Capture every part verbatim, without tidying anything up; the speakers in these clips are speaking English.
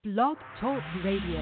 Blog Talk Radio.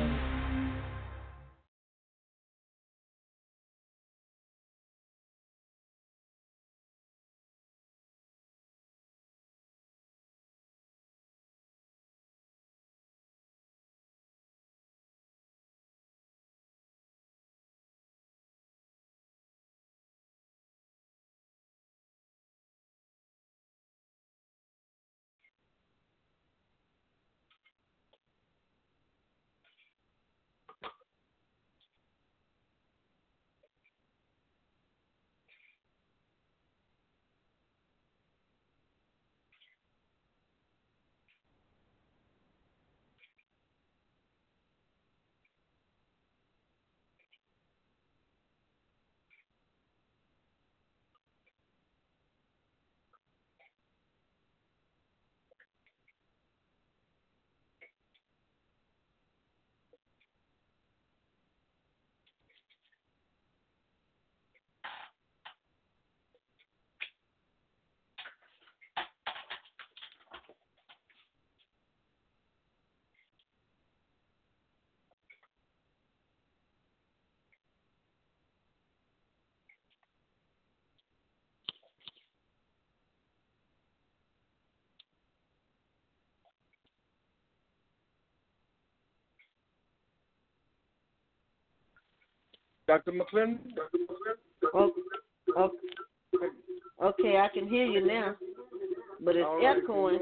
Doctor McClendon? Oh, okay. Okay, I can hear you now, but it's right, echoing.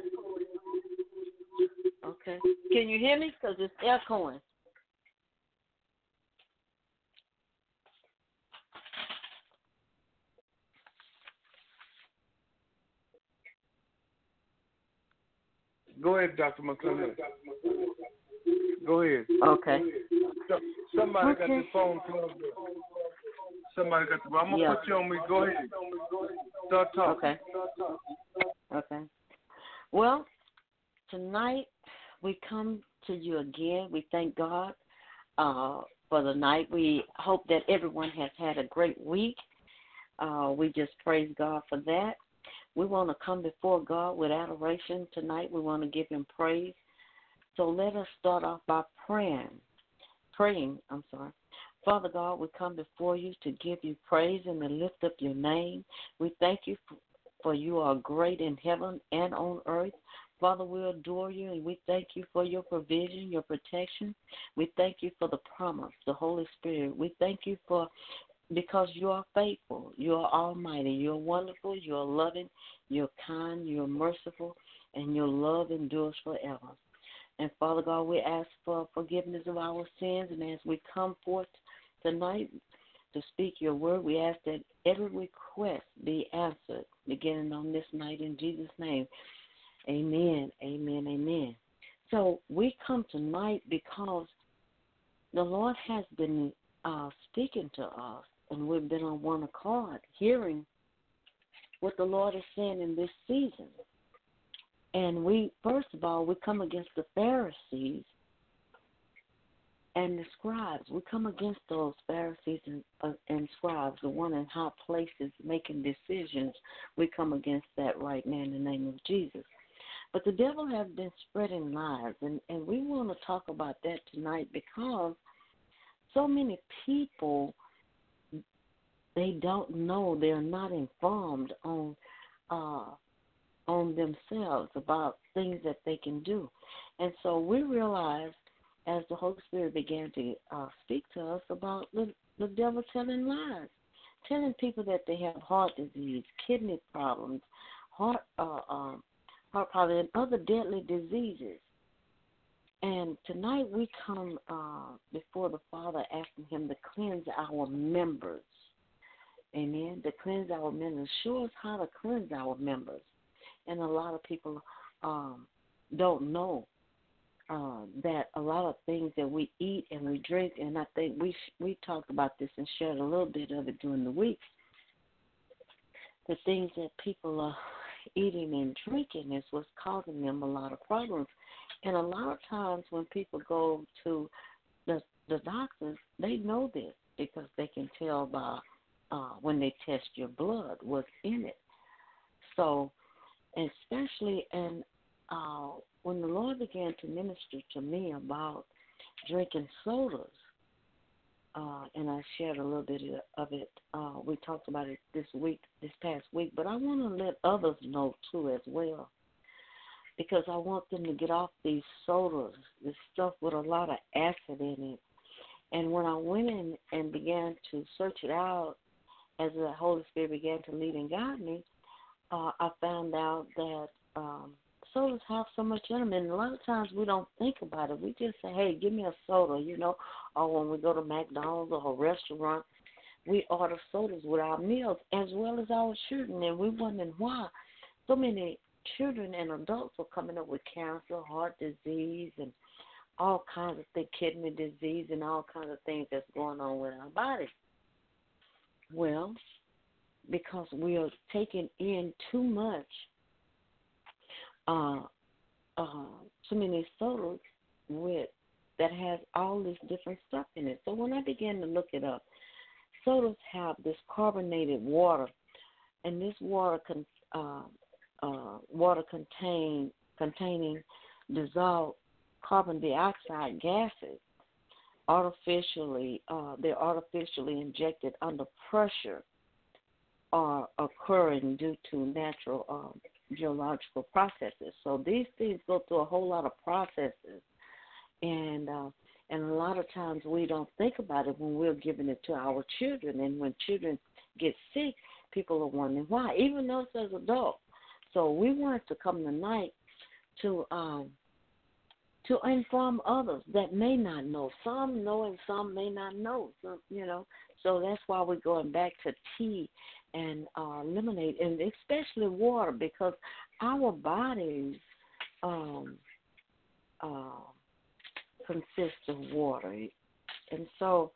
Okay. Can you hear me? Because it's echoing. Go ahead, Doctor McClendon. Go ahead. Okay. So, somebody okay. got the phone plugged in. Somebody got the. I'm gonna yeah. put you on me. Go ahead. Start talking. Okay. Okay. Well, tonight we come to you again. We thank God uh, for the night. We hope that everyone has had a great week. Uh, we just praise God for that. We want to come before God with adoration tonight. We want to give Him praise. So let us start off by praying. Praying, I'm sorry. Father God, we come before you to give you praise and to lift up your name. We thank you for, for you are great in heaven and on earth. Father, we adore you and we thank you for your provision, your protection. We thank you for the promise, the Holy Spirit. We thank you for because you are faithful, you are almighty, you are wonderful, you are loving, you're kind, you're merciful, and your love endures forever. And Father God, we ask for forgiveness of our sins, and as we come forth tonight to speak your word, we ask that every request be answered beginning on this night in Jesus' name. Amen, amen, amen. So we come tonight because the Lord has been uh, speaking to us, and we've been on one accord, hearing what the Lord is saying in this season. And we, first of all, we come against the Pharisees and the scribes. We come against those Pharisees and, uh, and scribes, the one in high places making decisions. We come against that right now in the name of Jesus. But the devil has been spreading lies, and, and we want to talk about that tonight because so many people, they don't know, they're not informed on uh, on themselves about things that they can do. And so we realized as the Holy Spirit began to uh, speak to us about the, the devil telling lies, telling people that they have heart disease, kidney problems, heart, uh, um, heart problems, and other deadly diseases. And tonight we come uh, before the Father asking him to cleanse our members. Amen. To cleanse our members. Show us how to cleanse our members. And a lot of people um, don't know uh, that a lot of things that we eat and we drink, and I think we we talked about this and shared a little bit of it during the week, the things that people are eating and drinking is what's causing them a lot of problems. And a lot of times when people go to the, the doctors, they know this because they can tell by uh, when they test your blood what's in it. So, especially in uh, when the Lord began to minister to me about drinking sodas, uh, and I shared a little bit of it. Uh, we talked about it this week, this past week, but I want to let others know too as well, because I want them to get off these sodas, this stuff with a lot of acid in it. And when I went in and began to search it out, as the Holy Spirit began to lead and guide me, uh, I found out that um, sodas have so much in them, and a lot of times we don't think about it. We just say, hey, give me a soda, you know, or when we go to McDonald's or a restaurant, we order sodas with our meals as well as our children, and we wondering why so many children and adults are coming up with cancer, heart disease, and all kinds of things, kidney disease, and all kinds of things that's going on with our bodies. Well, because we are taking in too much, uh, uh, too many sodas with that has all this different stuff in it. So when I began to look it up, sodas have this carbonated water, and this water con, uh, uh, water contain containing dissolved carbon dioxide gases. Artificially, uh, they're artificially injected under pressure, are occurring due to natural um, geological processes. So these things go through a whole lot of processes, and uh, and a lot of times we don't think about it when we're giving it to our children. And when children get sick, people are wondering why, even us as adults. So we wanted to come tonight to um, to inform others that may not know. Some know and some may not know, some, you know. So that's why we're going back to tea and uh, lemonade, and especially water, because our bodies um, uh, consist of water. And so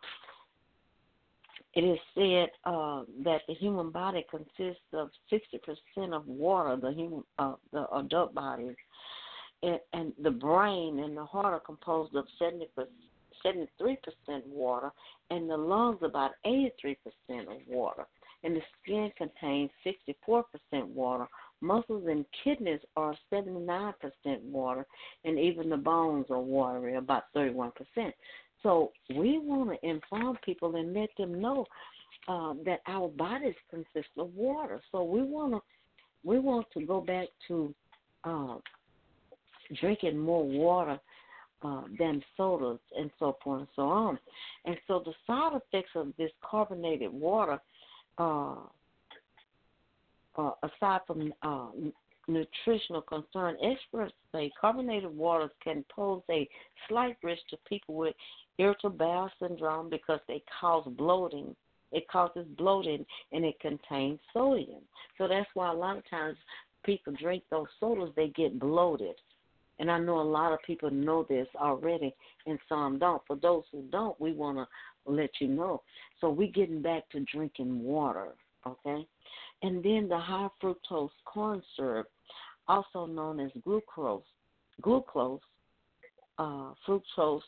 it is said uh, that the human body consists of sixty percent of water, the human, uh, the adult body. And, and the brain and the heart are composed of seventy-three percent water, and the lungs about eighty-three percent of water. And the skin contains sixty-four percent water. Muscles and kidneys are seventy-nine percent water, and even the bones are watery, about thirty-one percent. So we want to inform people and let them know uh, that our bodies consist of water. So we want to we want to go back to uh, drinking more water uh, than sodas and so forth and so on. And so the side effects of this carbonated water, uh, uh, aside from uh, nutritional concern, experts say carbonated waters can pose a slight risk to people with irritable bowel syndrome because they cause bloating. It causes bloating, and it contains sodium. So that's why a lot of times people drink those sodas, they get bloated. And I know a lot of people know this already, and some don't. For those who don't, we want to let you know. So we're getting back to drinking water, okay? And then the high fructose corn syrup, also known as glucose, glucose, uh, fructose,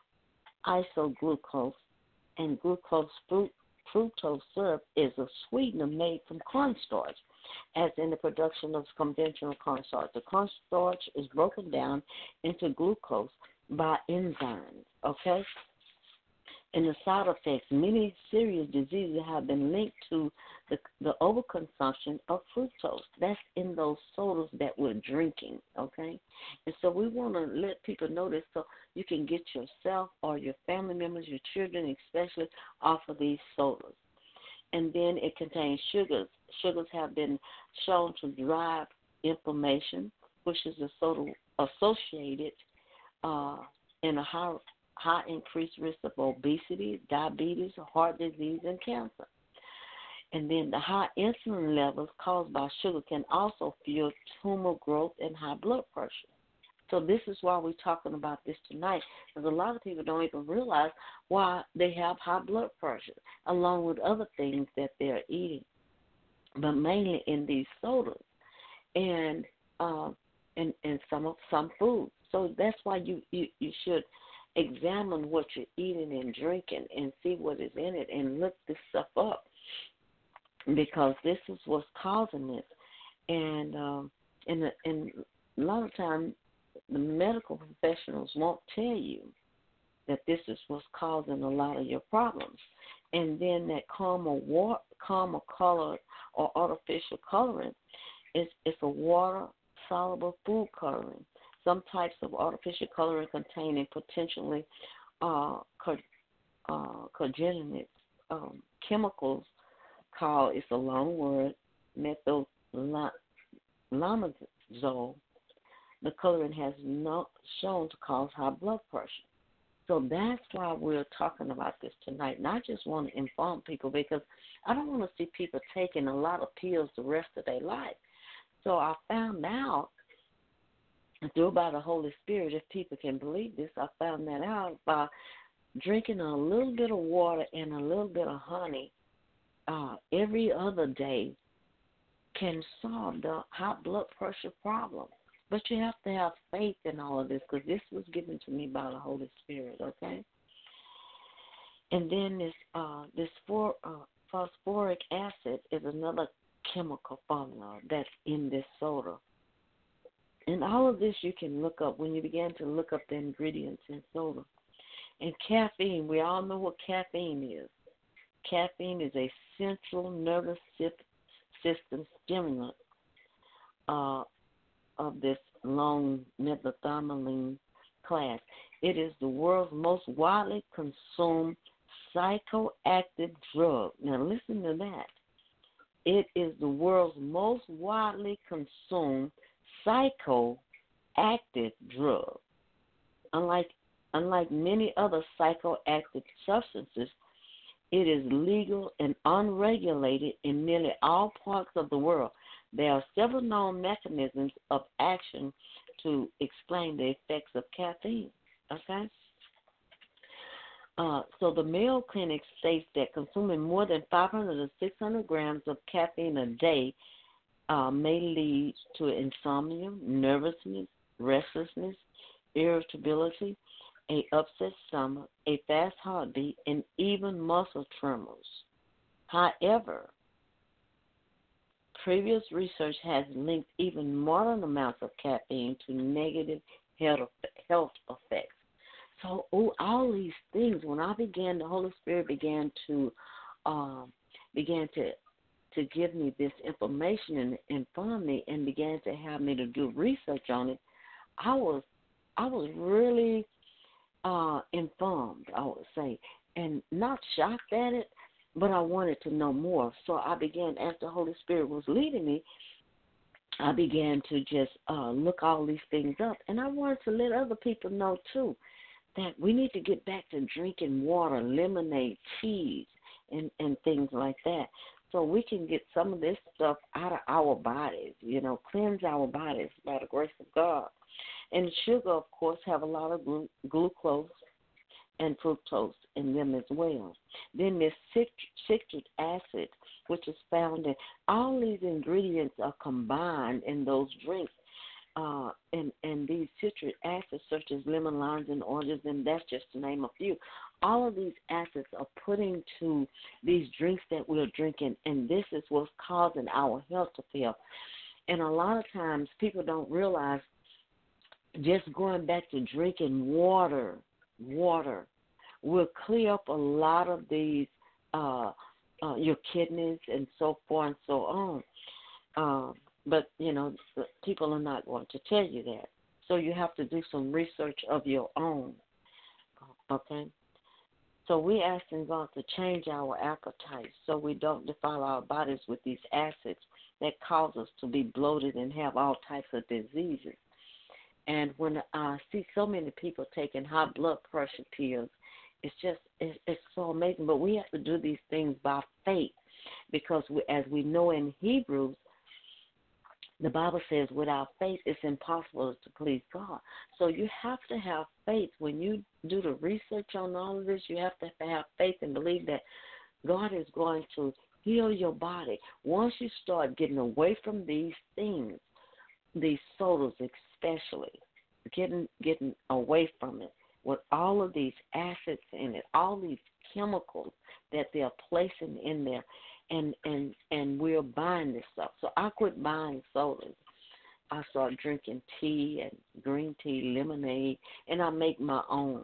isoglucose, and glucose fruit, fructose syrup is a sweetener made from cornstarch, as in the production of conventional cornstarch. The cornstarch is broken down into glucose by enzymes, okay? And the side effects, many serious diseases have been linked to the, the overconsumption of fructose. That's in those sodas that we're drinking, okay? And so we want to let people know this so you can get yourself or your family members, your children especially, off of these sodas. And then it contains sugars. Sugars have been shown to drive inflammation, which is associated uh, in a high, high increased risk of obesity, diabetes, heart disease, and cancer. And then the high insulin levels caused by sugar can also fuel tumor growth and high blood pressure. So this is why we're talking about this tonight, because a lot of people don't even realize why they have high blood pressure, along with other things that they're eating, but mainly in these sodas and uh, and, and some of some foods. So that's why you, you, you should examine what you're eating and drinking and see what is in it and look this stuff up, because this is what's causing this. And um, and and a lot of times the medical professionals won't tell you that this is what's causing a lot of your problems. And then that caramel, wa- caramel color or artificial coloring is it's a water-soluble food coloring. Some types of artificial coloring containing potentially uh, car- uh, carcinogens, um, chemicals called, it's a long word, methylamazole. The coloring has not shown to cause high blood pressure. So that's why we're talking about this tonight. And I just want to inform people because I don't want to see people taking a lot of pills the rest of their life. So I found out through by the Holy Spirit, if people can believe this, I found that out by drinking a little bit of water and a little bit of honey uh, every other day can solve the high blood pressure problem. But you have to have faith in all of this because this was given to me by the Holy Spirit, okay? And then this uh, this for, uh, phosphoric acid is another chemical formula that's in this soda. And all of this you can look up when you begin to look up the ingredients in soda. And caffeine, we all know what caffeine is. Caffeine is a central nervous system stimulant uh, of this long methylphenidate class. It is the world's most widely consumed psychoactive drug. Now listen to that. It is the world's most widely consumed psychoactive drug. Unlike unlike many other psychoactive substances, it is legal and unregulated in nearly all parts of the world. There are several known mechanisms of action to explain the effects of caffeine. Okay? Uh, so the Mayo Clinic states that consuming more than five hundred to six hundred grams of caffeine a day uh, may lead to insomnia, nervousness, restlessness, irritability, a upset stomach, a fast heartbeat, and even muscle tremors. However, previous research has linked even moderate amounts of caffeine to negative health health effects. So oh, all these things, when I began, the Holy Spirit began to um, began to to give me this information and inform me, and began to have me to do research on it. I was I was really uh, informed, I would say, and not shocked at it, but I wanted to know more. So I began, as the Holy Spirit was leading me, I began to just uh, look all these things up. And I wanted to let other people know, too, that we need to get back to drinking water, lemonade, teas, and, and things like that, so we can get some of this stuff out of our bodies, you know, cleanse our bodies by the grace of God. And sugar, of course, have a lot of glu- glucose and fructose in them as well. Then there's citric, citric acid, which is found in all these ingredients are combined in those drinks. Uh, and, and these citric acids, such as lemon, limes, and oranges, and that's just to name a few, all of these acids are put into these drinks that we're drinking, and this is what's causing our health to fail. And a lot of times people don't realize just going back to drinking water, water, will clear up a lot of these, uh, uh, your kidneys and so forth and so on. Um, but, you know, people are not going to tell you that. So you have to do some research of your own, okay? So we're asking God to change our appetite so we don't defile our bodies with these acids that cause us to be bloated and have all types of diseases. And when I see so many people taking high blood pressure pills, it's just, it's, it's so amazing. But we have to do these things by faith because we, as we know in Hebrews, the Bible says without faith it's impossible to please God. So you have to have faith. When you do the research on all of this, you have to have faith and believe that God is going to heal your body. Once you start getting away from these things, these sodas especially, getting getting away from it with all of these acids in it, all these chemicals that they're placing in there, and, and, and we're buying this stuff. So I quit buying sodas. I started drinking tea and green tea, lemonade, and I make my own.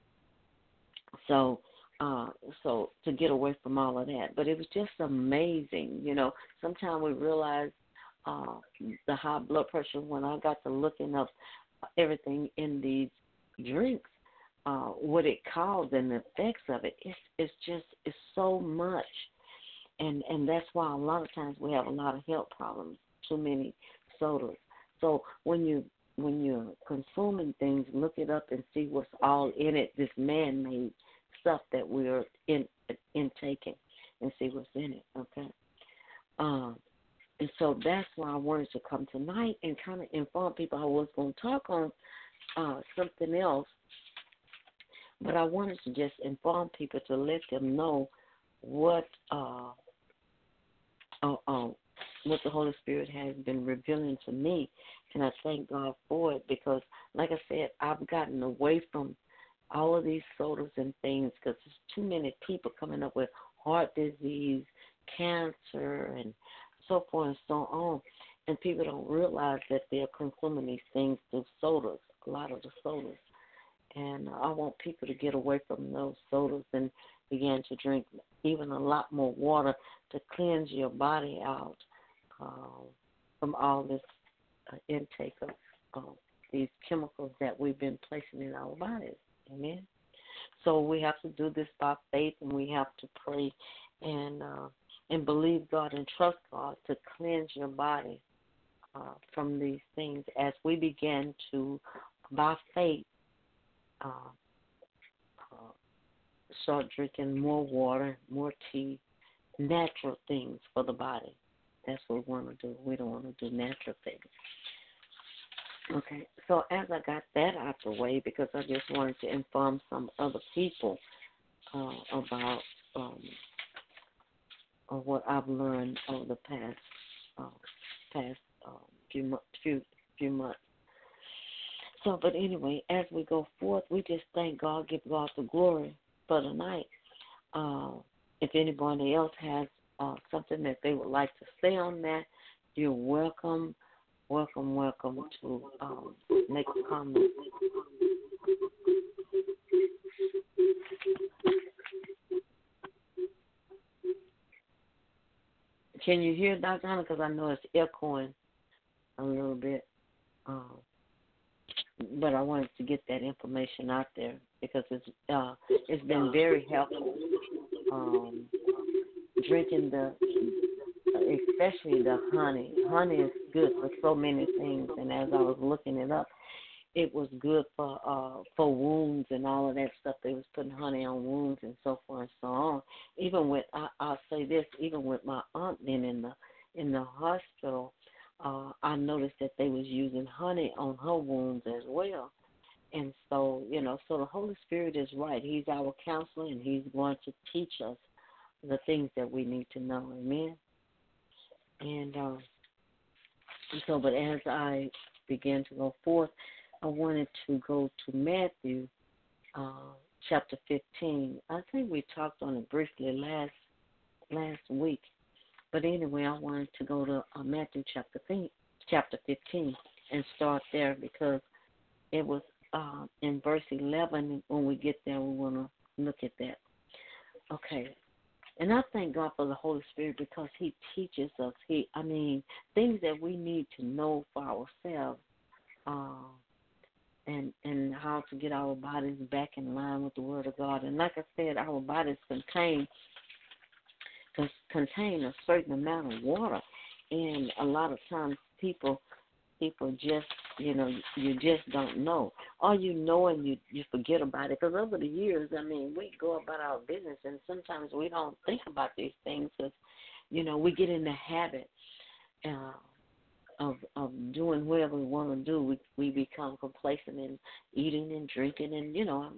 So, uh, so to get away from all of that, but it was just amazing. You know, sometimes we realize uh, the high blood pressure when I got to looking up everything in these drinks, uh, what it caused and the effects of it. It's it's just it's so much, and and that's why a lot of times we have a lot of health problems. Too many sodas. So when you when you're consuming things, look it up and see what's all in it. This man-made stuff that we're in intaking, and see what's in it. Okay. Um, and so that's why I wanted to come tonight and kind of inform people. I was going to talk on uh, something else, but I wanted to just inform people to let them know what uh, uh, uh, what the Holy Spirit has been revealing to me, and I thank God for it because, like I said, I've gotten away from all of these sodas and things because there's too many people coming up with heart disease, cancer, and so forth and so on, and people don't realize that they're consuming these things through sodas, a lot of the sodas. And I want people to get away from those sodas and begin to drink even a lot more water to cleanse your body out uh, from all this uh, intake of uh, these chemicals that we've been placing in our bodies. Amen. So we have to do this by faith, and we have to pray and uh, and believe God and trust God to cleanse your body uh, from these things as we begin to, by faith, uh, uh, start drinking more water, more tea, natural things for the body. That's what we want to do. We don't want to do natural things. Okay, so as I got that out the way, because I just wanted to inform some other people uh, about um, of what I've learned over the past uh, past uh, few, mo- few few months. So, but anyway, as we go forth, we just thank God, give God the glory for the night. Uh, if anybody else has uh, something that they would like to say on that, you're welcome. Welcome, welcome to um, make a comment. Can you hear Doctor Hunter? Because I know it's echoing a little bit. Um, but I wanted to get that information out there because it's uh, it's been very helpful. Um, drinking the, especially the honey. Honey is good for so many things, and as I was looking it up, it was good for uh, for wounds and all of that stuff. They was putting honey on wounds and so forth and so on. Even with, I, I'll say this, even with my aunt being in the in the hospital, uh, I noticed that they was using honey on her wounds as well. And so, you know, so the Holy Spirit is right. He's our counselor, and he's going to teach us the things that we need to know. Amen. And um, so, but as I began to go forth, I wanted to go to Matthew uh, chapter fifteen. I think we talked on it briefly last last week. But anyway, I wanted to go to uh, Matthew chapter chapter fifteen and start there because it was uh, in verse eleven. When we get there, we want to look at that. Okay. And I thank God for the Holy Spirit because he teaches us, He, I mean, things that we need to know for ourselves uh, and and how to get our bodies back in line with the Word of God. And like I said, our bodies contain contain a certain amount of water, and a lot of times people people just, you know, you just don't know. Or you know and you, you forget about it. Because over the years, I mean, we go about our business, and sometimes we don't think about these things because, you know, we get in the habit uh, of of doing whatever we want to do. We, we become complacent in eating and drinking and, you know,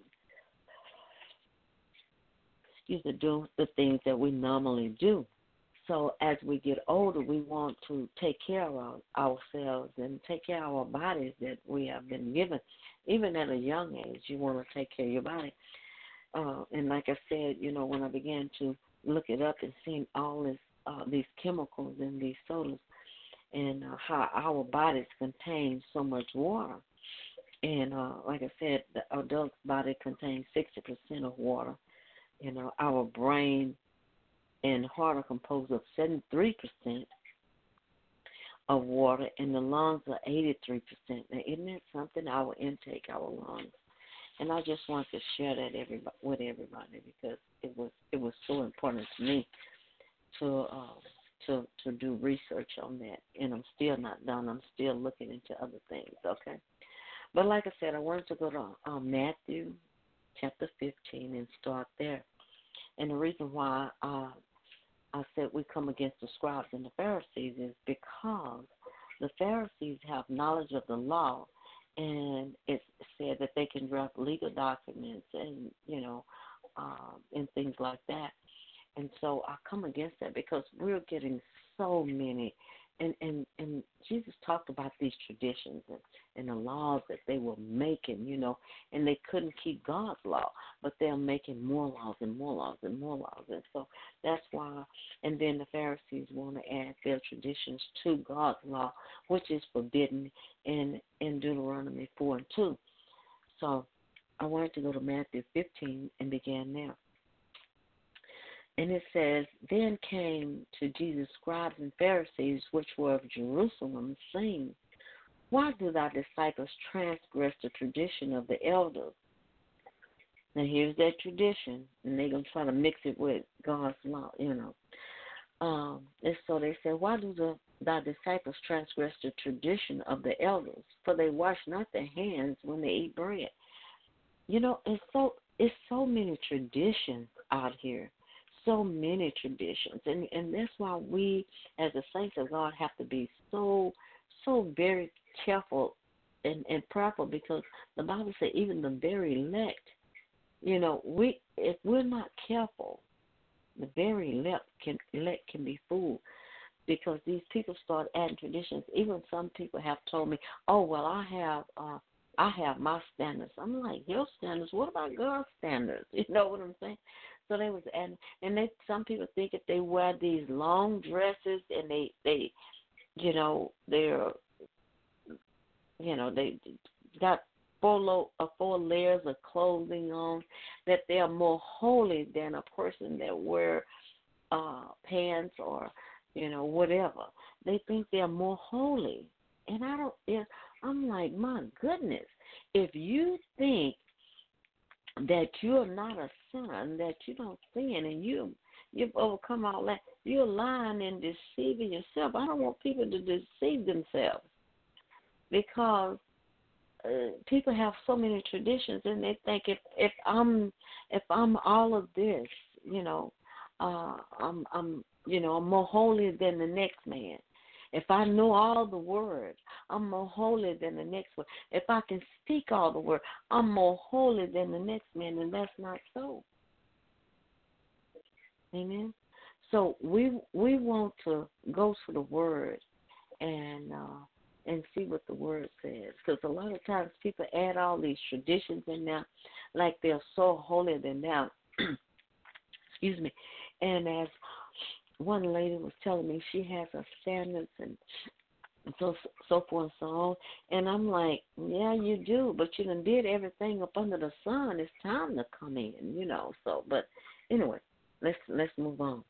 excuse me, do the things that we normally do. So as we get older, we want to take care of our, ourselves and take care of our bodies that we have been given. Even at a young age, you want to take care of your body. Uh, and like I said, you know, when I began to look it up and see all this, uh, these chemicals in these sodas, and uh, how our bodies contain so much water. And uh, like I said, the adult's body contains sixty percent of water. You know, our brain and heart are composed of seventy-three percent of water, and the lungs are eighty-three percent. Now, isn't that something? Our intake, our lungs. And I just want to share that everybody, with everybody because it was it was so important to me to uh, to to do research on that. And I'm still not done. I'm still looking into other things. Okay, but like I said, I wanted to go to uh, Matthew chapter fifteen and start there. And the reason why uh, I said we come against the scribes and the Pharisees is because the Pharisees have knowledge of the law, and it's said that they can draft legal documents and, you know, um, and things like that. And so I come against that because we're getting so many. And, and, and Jesus talked about these traditions and, and the laws that they were making, you know, and they couldn't keep God's law, but they're making more laws and more laws and more laws. And so that's why, and then the Pharisees want to add their traditions to God's law, which is forbidden in, in Deuteronomy four and two. So I wanted to go to Matthew fifteen and begin there. And it says, then came to Jesus scribes and Pharisees, which were of Jerusalem, saying, why do thy disciples transgress the tradition of the elders? Now, here's that tradition, and they're going to try to mix it with God's law, you know. Um, and so they said, why do the, thy disciples transgress the tradition of the elders? For they wash not their hands when they eat bread. You know, it's so, it's so many traditions out here. So many traditions, and and that's why we, as the saints of God, have to be so, so very careful and, and prayerful, because the Bible says even the very elect, you know, we if we're not careful, the very elect can elect can be fooled, because these people start adding traditions. Even some people have told me, oh well, I have uh, I have my standards. I'm like, your standards? What about God's standards? You know what I'm saying? So they was adding, and they some people think if they wear these long dresses and they they, you know, they're, you know, they got four lo, uh, four layers of clothing on, that they are more holy than a person that wear uh, pants or, you know, whatever. They think they're more holy, and I don't. Yeah, I'm like, my goodness, if you think that you're not a son, that you don't sin, and you, you've overcome all that, you're lying and deceiving yourself. I don't want people to deceive themselves, because uh, people have so many traditions, and they think if, if I'm if I'm all of this, you know, uh, I'm I'm you know I'm more holy than the next man. If I know all the words, I'm more holy than the next one. If I can speak all the words, I'm more holy than the next man, and that's not so. Amen. So we we want to go to the Word and uh, and see what the Word says, because a lot of times people add all these traditions in there, like they're so holy than now. Excuse me. And as one lady was telling me, she has her standards and so so forth and so on. And I'm like, yeah, you do, but you done did everything up under the sun. It's time to come in, you know. So, but anyway, let's let's move on.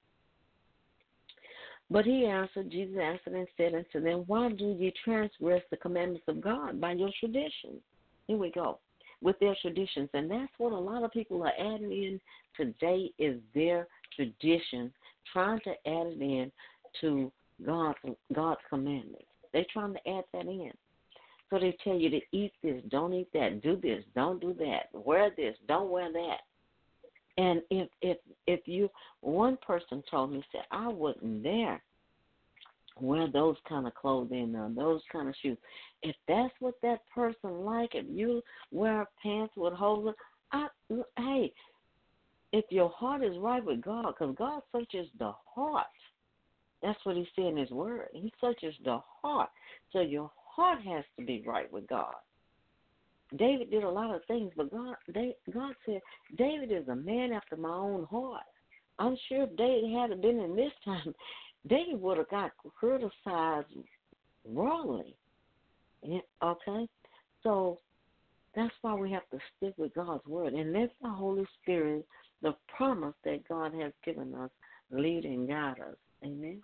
But he answered, Jesus answered and said unto them, why do ye transgress the commandments of God by your traditions? Here we go, with their traditions. And that's what a lot of people are adding in today, is their tradition, trying to add it in to God's, God's commandments. They're trying to add that in. So they tell you to eat this, don't eat that, do this, don't do that, wear this, don't wear that. And if if if you, one person told me, said, I wouldn't dare wear those kind of clothing or those kind of shoes. If that's what that person like, if you wear pants with holes, I, hey, if your heart is right with God, because God searches the heart. That's what he said in his word. He searches the heart. So your heart has to be right with God. David did a lot of things, but God, they, God said, David is a man after my own heart. I'm sure if David had been in this time, David would have got criticized worldly. Yeah, okay? So that's why we have to stick with God's word and let the Holy Spirit, the promise that God has given us, lead and guide us. Amen?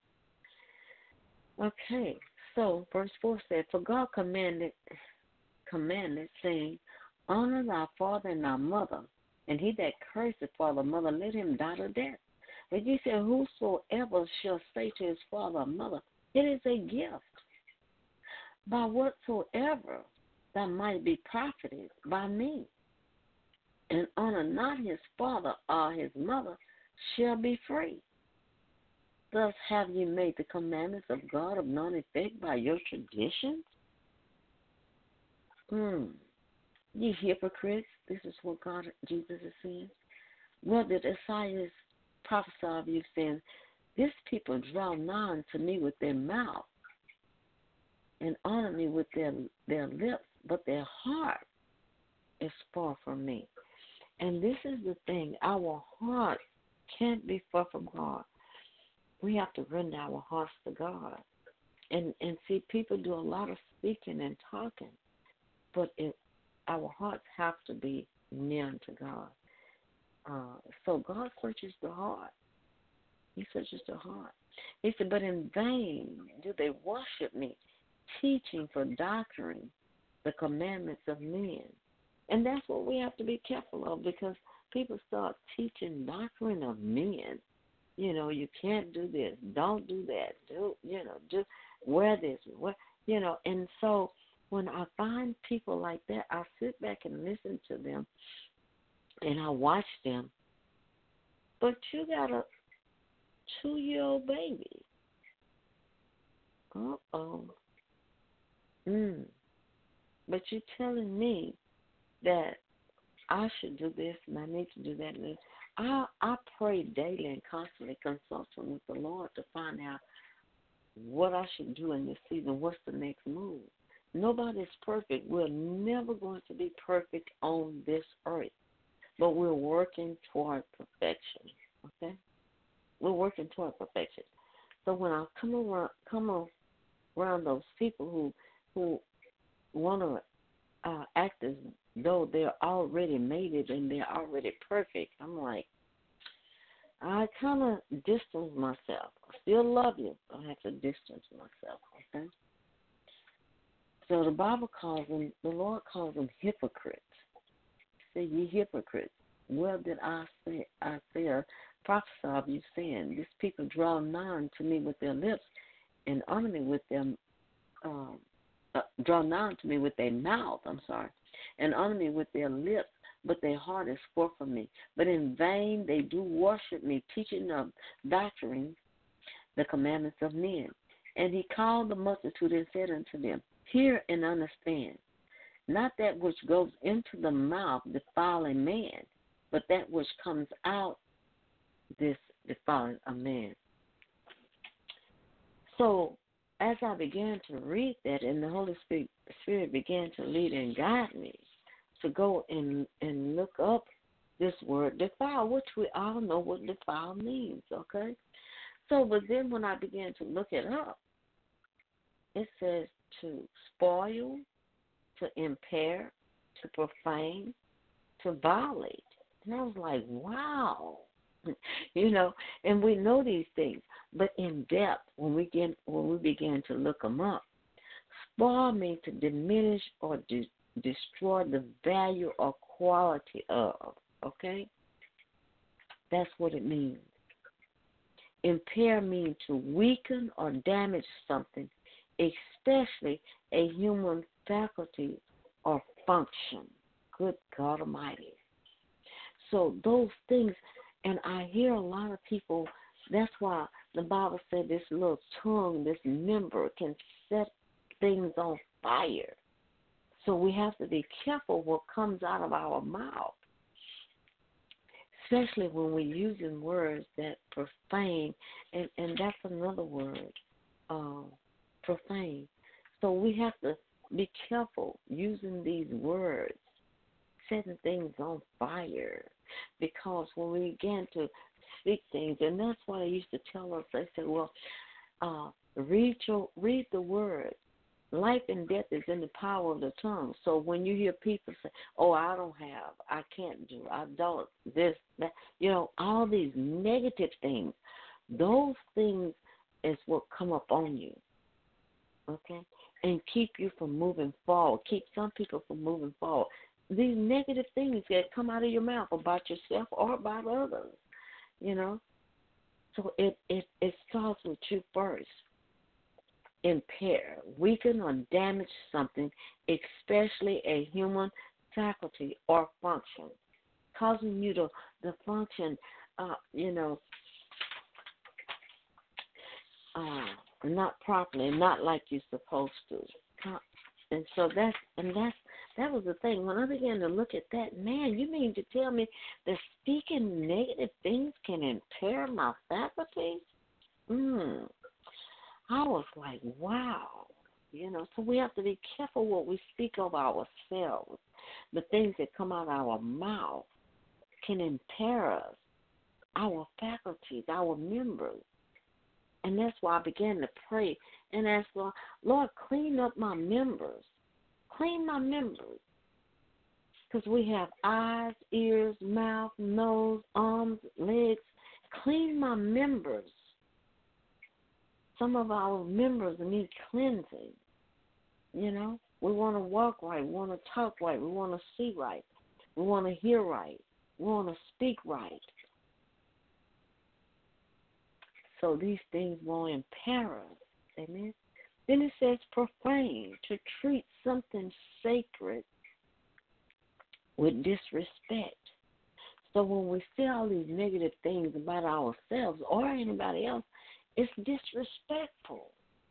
Okay, so verse four said, For God commanded, commanded, saying, Honor thy father and thy mother, and he that curseth father or mother, let him die to death. But ye said, Whosoever shall say to his father or mother, It is a gift, by whatsoever that might be profited by me, and honor not his father or his mother, shall be free. Thus have ye made the commandments of God of none effect by your traditions? Hmm. Ye hypocrites, this is what God, Jesus is saying. Well, did Isaiah prophesy of you, saying, This people draw nigh unto me with their mouth, and honor me with their, their lips, but their heart is far from me. And this is the thing, our heart can't be far from God. We have to render our hearts to God. And and see, people do a lot of speaking and talking, but it, our hearts have to be near to God. Uh, so God searches the heart. He searches the heart. He said, but in vain do they worship me, teaching for doctrine the commandments of men. And that's what we have to be careful of, because people start teaching doctrine of men. You know, you can't do this, don't do that, do, you know, just wear this, wear, you know. And so when I find people like that, I sit back and listen to them, and I watch them. But you got a two-year-old baby. Uh-oh. Mm. But you're telling me that I should do this and I need to do that. And I, I pray daily and constantly consulting with the Lord to find out what I should do in this season. What's the next move? Nobody's perfect. We're never going to be perfect on this earth, but we're working toward perfection. Okay, we're working toward perfection. So when I come around, come around those people who who want to uh, act as though they're already made it and they're already perfect, I'm like, I kind of distance myself. I still love you, but I have to distance myself. Okay. So the Bible calls them, the Lord calls them hypocrites. Say, ye hypocrites. Well, did I say, Isaiah prophesy of you, saying, These people draw nigh to me with their lips and honor me with them, um, uh, draw nigh to me with their mouth, I'm sorry, and honor me with their lips, but their heart is far from me. But in vain they do worship me, teaching of doctrine the commandments of men. And he called the multitude and said unto them, Hear and understand, not that which goes into the mouth defile a man, but that which comes out, this defiles a man. So as I began to read that, and the Holy Spirit, Spirit began to lead and guide me to go and, and look up this word defile, which we all know what defile means, okay? So, but then when I began to look it up, it says to spoil, to impair, to profane, to violate. And I was like, wow. You know, and we know these things, but in depth, when we get when we began to look them up, spoil means to diminish or de- destroy the value or quality of. Okay, that's what it means. Impair means to weaken or damage something, especially a human faculty or function. Good God Almighty. So those things. And I hear a lot of people, that's why the Bible said this little tongue, this member can set things on fire. So we have to be careful what comes out of our mouth, especially when we're using words that profane, and, and that's another word, uh, profane. So we have to be careful using these words, setting things on fire. Because when we began to speak things, and that's why they used to tell us, they said, well, uh, Read your read the word. Life and death is in the power of the tongue. So when you hear people say, "Oh, I don't have, I can't do, I don't this, that," you know, all these negative things, those things is what come up on you, okay, and keep you from moving forward. Keep some people from moving forward. These negative things that come out of your mouth about yourself or about others, you know. So it it it starts with you first. Impair, weaken, or damage something, especially a human faculty or function, causing you to, to function, uh, you know, uh, not properly, not like you're supposed to. And so that's and that's that was the thing. When I began to look at that, man, you mean to tell me that speaking negative things can impair my faculties? Hmm. I was like, wow, you know, so we have to be careful what we speak of ourselves. The things that come out of our mouth can impair us, our faculties, our members. And that's why I began to pray and ask, Lord, Lord, clean up my members. Clean my members. Because we have eyes, ears, mouth, nose, arms, legs. Clean my members. Some of our members need cleansing, you know. We want to walk right. We want to talk right. We want to see right. We want to hear right. We want to speak right. So these things won't impair us. Amen. Then it says profane, to treat something sacred with disrespect. So when we say all these negative things about ourselves or anybody else, it's disrespectful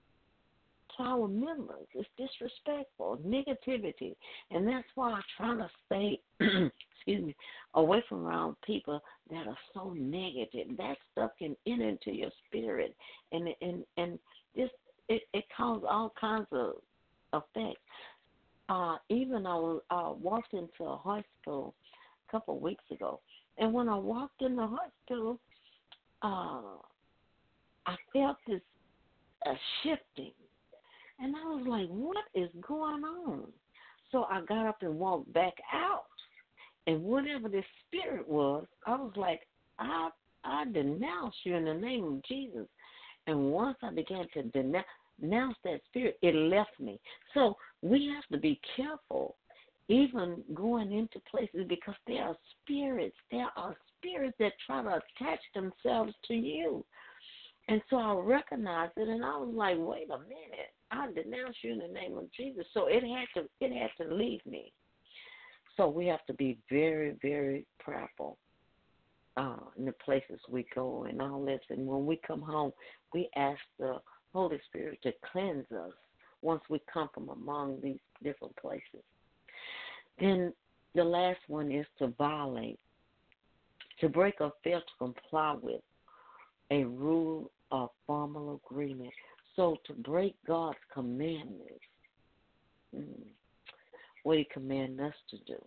to our members. It's disrespectful, negativity. And that's why I try to stay, excuse me, away from around people that are so negative. That stuff can enter into your spirit. And and, and this it, it causes all kinds of effects. Uh, even I, was, I walked into a hospital a couple of weeks ago. And when I walked in the hospital, uh, I felt this uh, shifting, and I was like, what is going on? So I got up and walked back out, and whatever this spirit was, I was like, I I denounce you in the name of Jesus. And once I began to denounce, denounce that spirit, it left me. So we have to be careful even going into places because there are spirits. There are spirits that try to attach themselves to you. And so I recognized it, and I was like, wait a minute. I denounce you in the name of Jesus. So it had to it had to leave me. So we have to be very, very prayerful uh, in the places we go and all this. And when we come home, we ask the Holy Spirit to cleanse us once we come from among these different places. Then the last one is to violate, to break or fail to comply with a rule or formal agreement. So to break God's commandments, hmm, what He commanded us to do,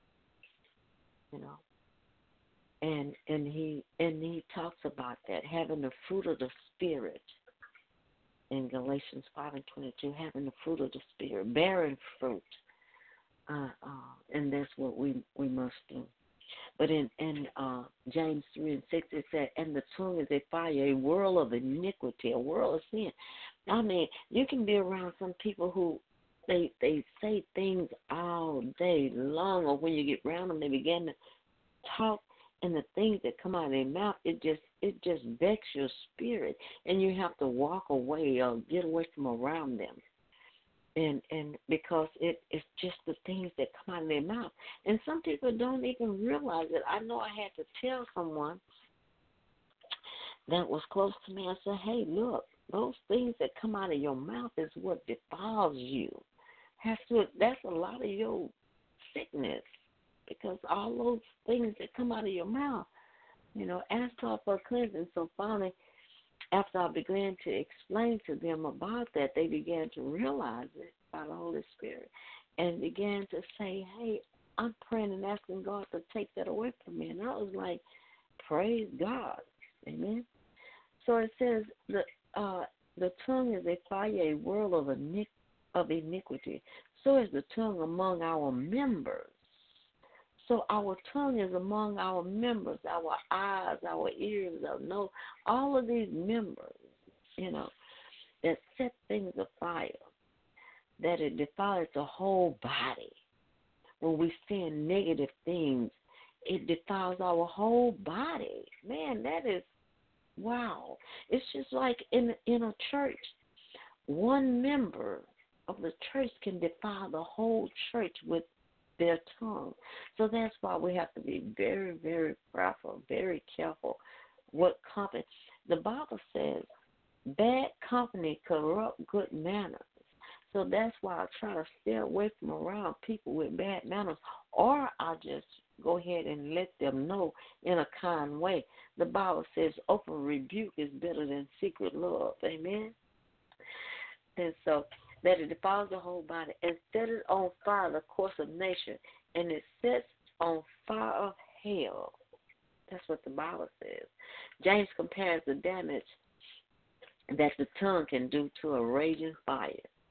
you know. And and he and he talks about that, having the fruit of the Spirit in Galatians five and twenty-two, having the fruit of the Spirit, bearing fruit, uh, uh, and that's what we we must do. But in, in uh, James three and six, it said, and the tongue is a fire, a whirl of iniquity, a whirl of sin. I mean, you can be around some people who they they say things all day long, or when you get around them, they begin to talk, and the things that come out of their mouth, it just it just vexes your spirit, and you have to walk away or get away from around them. And and because it, it's just the things that come out of their mouth. And some people don't even realize it. I know I had to tell someone that was close to me, I said, hey, look, those things that come out of your mouth is what defiles you. Has to, that's a lot of your sickness, because all those things that come out of your mouth, you know, ask God for cleansing. So finally, after I began to explain to them about that, they began to realize it by the Holy Spirit and began to say, hey, I'm praying and asking God to take that away from me. And I was like, praise God. Amen. So it says, that, uh, The tongue is a fire, a world of, iniqu- of iniquity. So is the tongue among our members. So our tongue is among our members, our eyes, our ears, our nose, all of these members, you know, that set things afire, that it defiles the whole body. When we say negative things, it defiles our whole body. Man, that is, wow. It's just like in, in a church, one member of the church can defile the whole church with their tongue. So that's why we have to be very, very careful, very careful what company. The Bible says bad company corrupt good manners. So that's why I try to stay away from around people with bad manners, or I just go ahead and let them know in a kind way. The Bible says open rebuke is better than secret love. Amen? And so that it defiles the whole body and set it on fire the course of nature, and it sets on fire of hell. That's what the Bible says. James compares the damage that the tongue can do to a raging fire,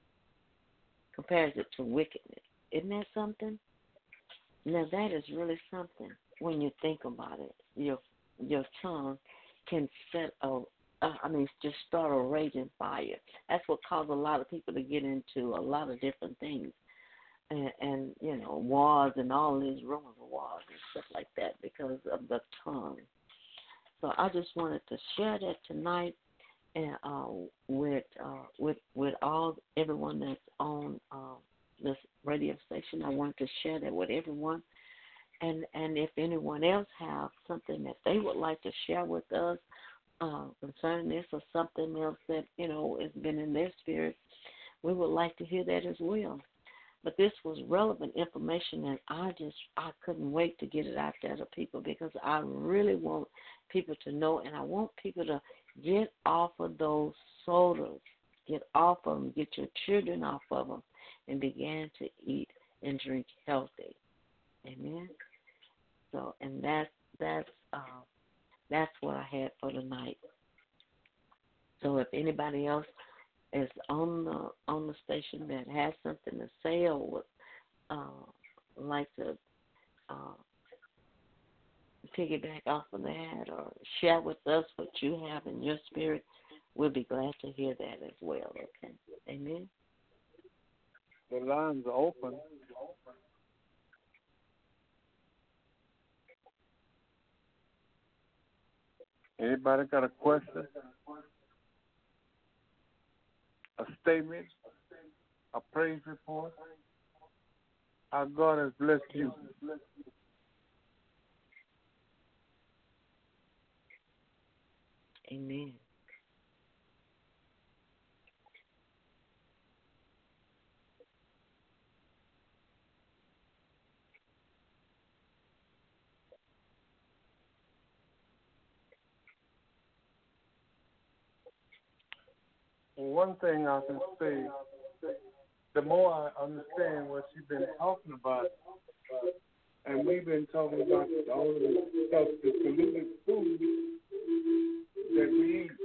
compares it to wickedness. Isn't that something? Now that is really something when you think about it. Your your tongue can set a Uh, I mean, just start a raging fire. That's what caused a lot of people to get into a lot of different things, and, and you know, wars and all these rumors of wars and stuff like that because of the tongue. So I just wanted to share that tonight, and uh, with uh, with with all everyone that's on uh, this radio station. I wanted to share that with everyone, and and if anyone else have something that they would like to share with us. Uh, concerning this or something else that, you know, has been in their spirit, we would like to hear that as well. But this was relevant information, and I just, I couldn't wait to get it out there to people because I really want people to know, and I want people to get off of those sodas, get off of them, get your children off of them, and begin to eat and drink healthy. Amen? So, and that's, that's, uh, That's what I had for tonight. So if anybody else is on the on the station that has something to say or would uh, like to uh, piggyback off of that or share with us what you have in your spirit, we'll be glad to hear that as well. Okay, amen. The lines are open. Anybody got a question, a statement, a praise report? How God has blessed you. Amen. Well, one thing I can say, the more I understand what you've been talking about, and we've been talking about all of the stuff, the polluted food that we eat.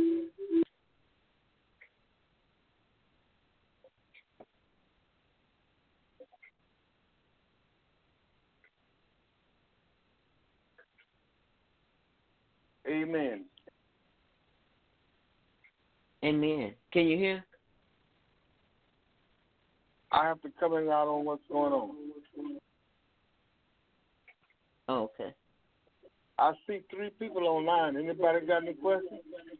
Amen. Amen. Can you hear? I have to comment out on what's going on. Oh, okay. I see three people online. Anybody got any questions?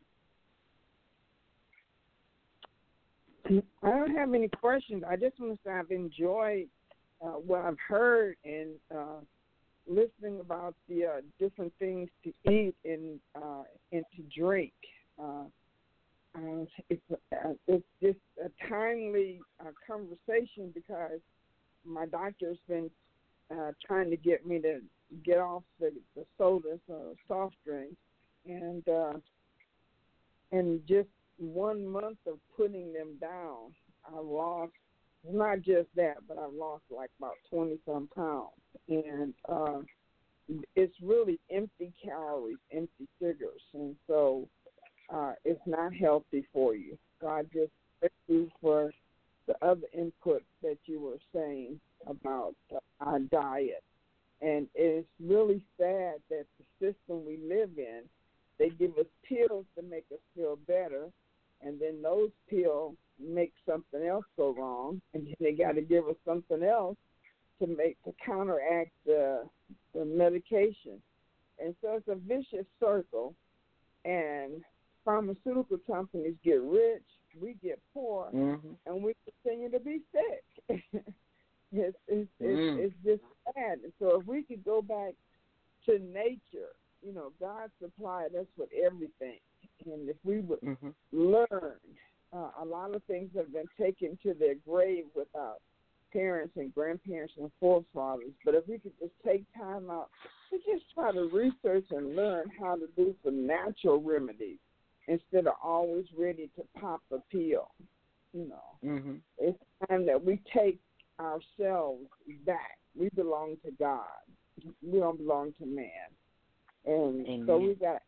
I don't have any questions. I just want to say I've enjoyed uh, what I've heard and uh, listening about the uh, different things to eat and uh, and to drink. Uh, uh, it's uh, it's just a timely uh, conversation because my doctor's been uh, trying to get me to get off the, the sodas or soft drinks, and uh, and just one month of putting them down, I lost, not just that, but I lost like about twenty-some pounds. And uh, it's really empty calories, empty sugars. And so uh, is not healthy for you. God just thank you for the other input that you were saying about uh, our diet. And it's really sad that the system we live in, they give us pills to make us feel better, and then those pills make something else go wrong, and then they got to give us something else to make to counteract the the medication. And so it's a vicious circle, and pharmaceutical companies get rich, we get poor, mm-hmm. and we continue to be sick. it's, it's, mm. it's, it's just sad. And so if we could go back to nature, you know, God supplied us with everything. And if we would mm-hmm. learn, uh, a lot of things have been taken to their grave without parents and grandparents and forefathers. But if we could just take time out to just try to research and learn how to do some natural remedies instead of always ready to pop a pill, you know, mm-hmm. it's time that we take ourselves back. We belong to God. We don't belong to man. And Amen. so we got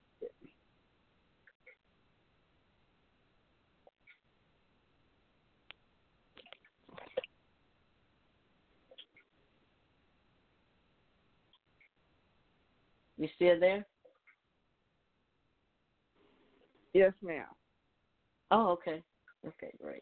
You still there? Yes, ma'am. Oh, okay. Okay, great.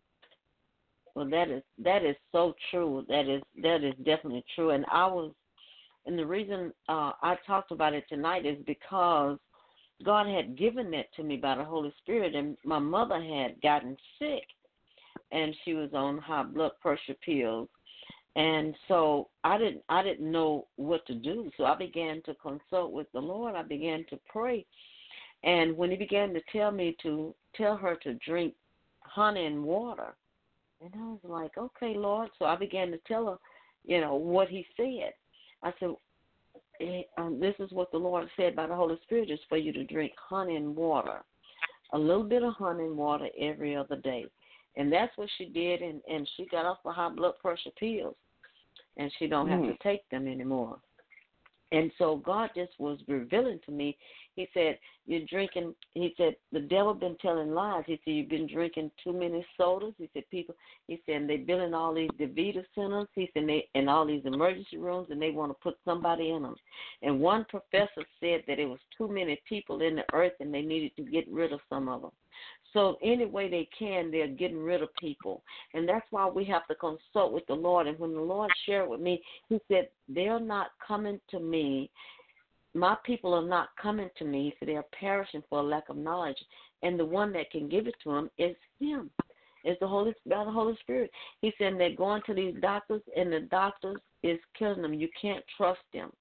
Well, that is that is so true. That is that is definitely true. And I was, and the reason uh, I talked about it tonight is because God had given that to me by the Holy Spirit, and my mother had gotten sick, and she was on high blood pressure pills, and so I didn't I didn't know what to do. So I began to consult with the Lord. I began to pray. And when he began to tell me to tell her to drink honey and water, and I was like, okay, Lord. So I began to tell her, you know, what he said. I said, eh, um, this is what the Lord said by the Holy Spirit is for you to drink honey and water, a little bit of honey and water every other day. And that's what she did, and, and she got off the high blood pressure pills, and she don't have Mm. to take them anymore. And so God just was revealing to me. He said, you're drinking, he said, the devil been telling lies. He said, you've been drinking too many sodas. He said, people, he said, and they building all these DeVita centers. He said, they, and all these emergency rooms, and they want to put somebody in them. And one professor said that it was too many people in the earth, and they needed to get rid of some of them. So any way they can, they're getting rid of people. And that's why we have to consult with the Lord. And when the Lord shared with me, he said, they're not coming to me. My people are not coming to me. He said, they're perishing for a lack of knowledge. And the one that can give it to them is him, is the Holy, by the Holy Spirit. He said, they're going to these doctors, and the doctors is killing them. You can't trust them.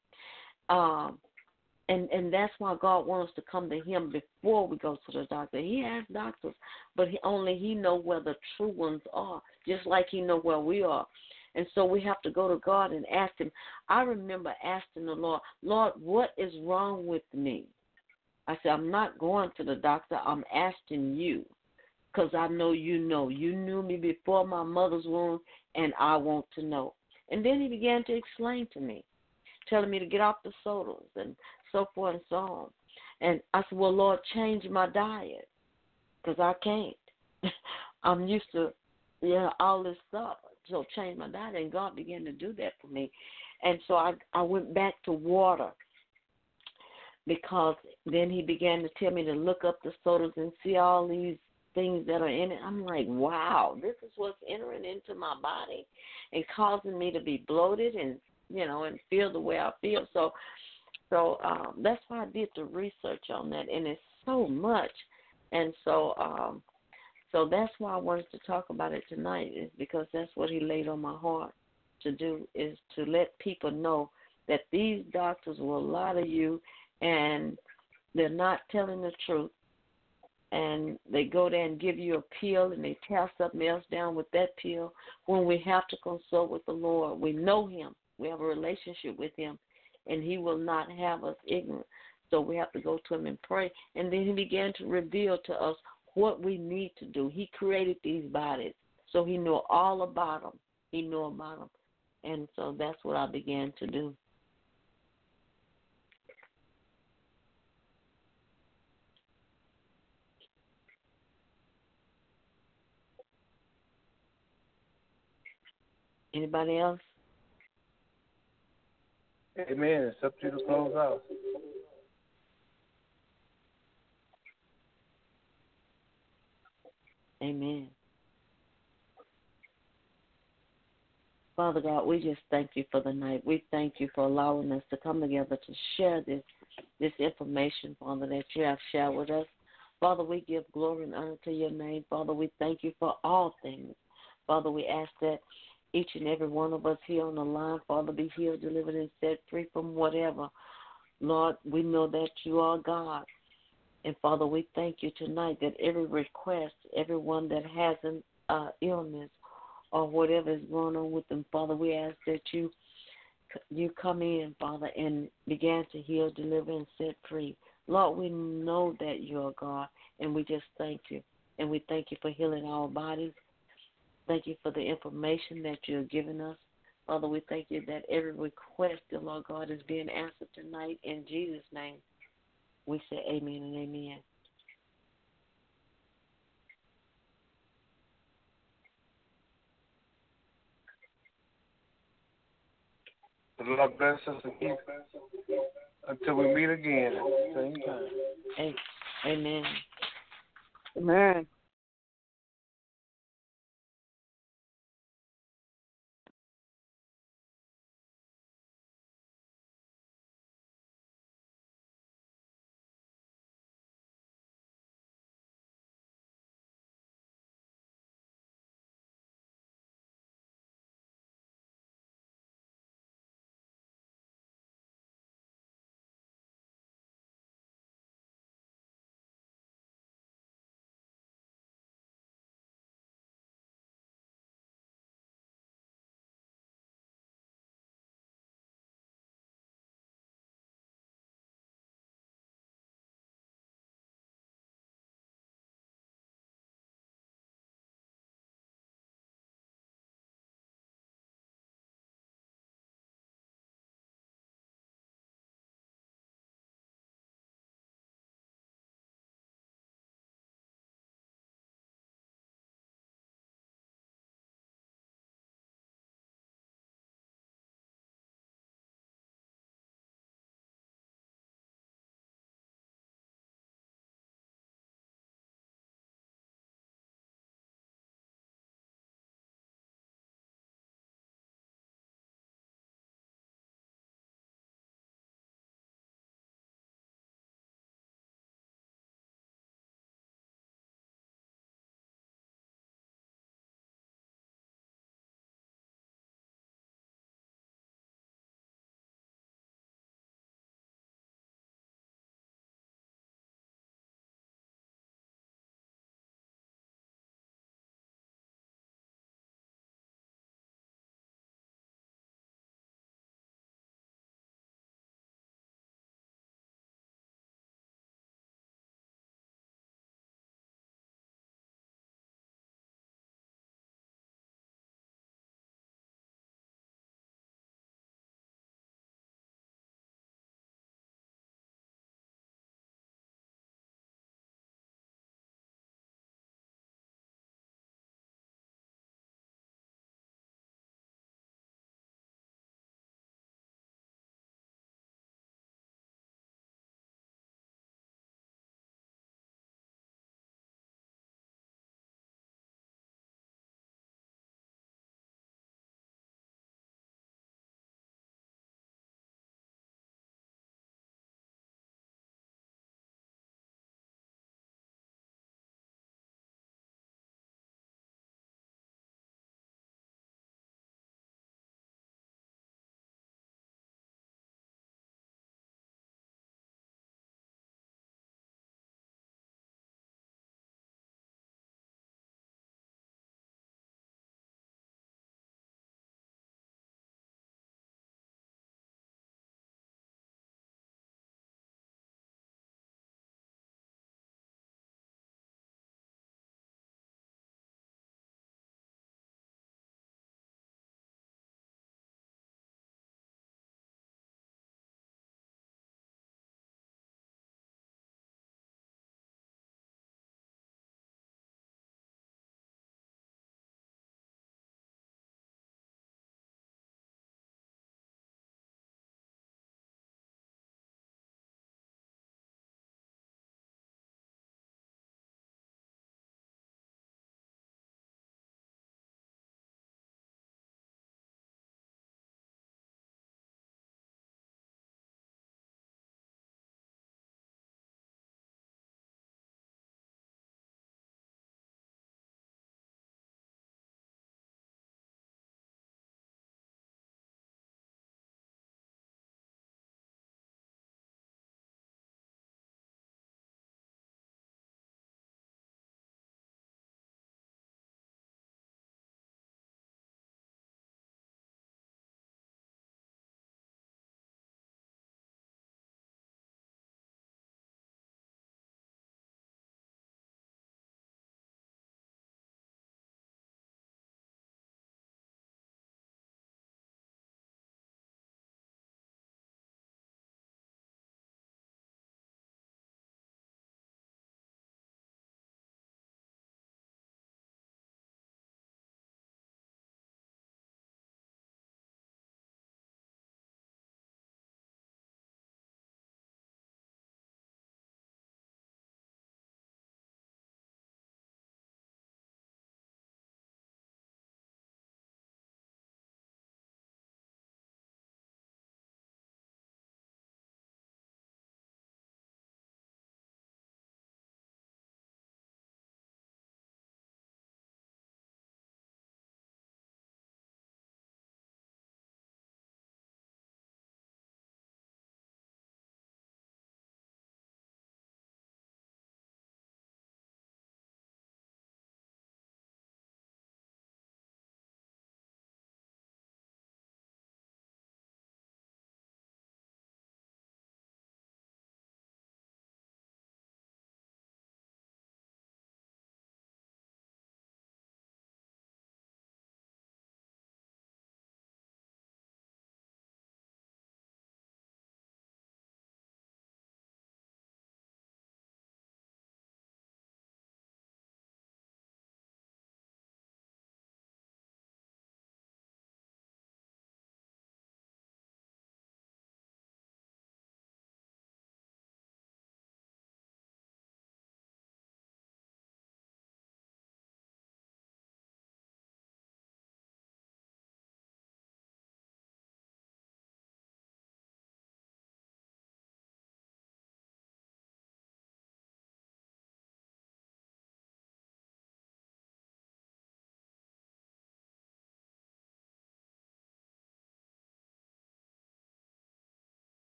Um, And and that's why God wants us to come to him before we go to the doctor. He has doctors, but he, only he knows where the true ones are, just like he knows where we are. And so we have to go to God and ask him. I remember asking the Lord, Lord, what is wrong with me? I said, I'm not going to the doctor. I'm asking you because I know you know. You knew me before my mother's womb, and I want to know. And then he began to explain to me, telling me to get off the sodas and so forth and so on. And I said, well, Lord, change my diet because I can't. I'm used to, you know, all this stuff. So change my diet, and God began to do that for me. And so I, I went back to water because then he began to tell me to look up the sodas and see all these things that are in it. I'm like, wow, this is what's entering into my body and causing me to be bloated and, you know, and feel the way I feel. So So um, that's why I did the research on that, and it's so much. And so um, so that's why I wanted to talk about it tonight, is because that's what he laid on my heart to do, is to let people know that these doctors will lie to you, and they're not telling the truth. And they go there and give you a pill, and they tear something else down with that pill when we have to consult with the Lord. We know him. We have a relationship with him. And he will not have us ignorant. So we have to go to him and pray. And then he began to reveal to us what we need to do. He created these bodies, so he knew all about them. He knew about them. And so that's what I began to do. Anybody else? Amen. It's up to you to close out. Amen. Father God, we just thank you for the night. We thank you for allowing us to come together to share this this information, Father, that you have shared with us. Father, we give glory and honor to your name. Father, we thank you for all things. Father, we ask that each and every one of us here on the line, Father, be healed, delivered, and set free from whatever. Lord, we know that you are God. And, Father, we thank you tonight that every request, everyone that has an uh, illness or whatever is going on with them, Father, we ask that you you come in, Father, and begin to heal, deliver, and set free. Lord, we know that you are God, and we just thank you. And we thank you for healing our bodies. Thank you for the information that you're giving us. Father, we thank you that every request, dear Lord God, is being answered tonight. In Jesus' name, we say amen and amen. The Lord bless us and keep us until we meet again at the same time. Amen. Amen.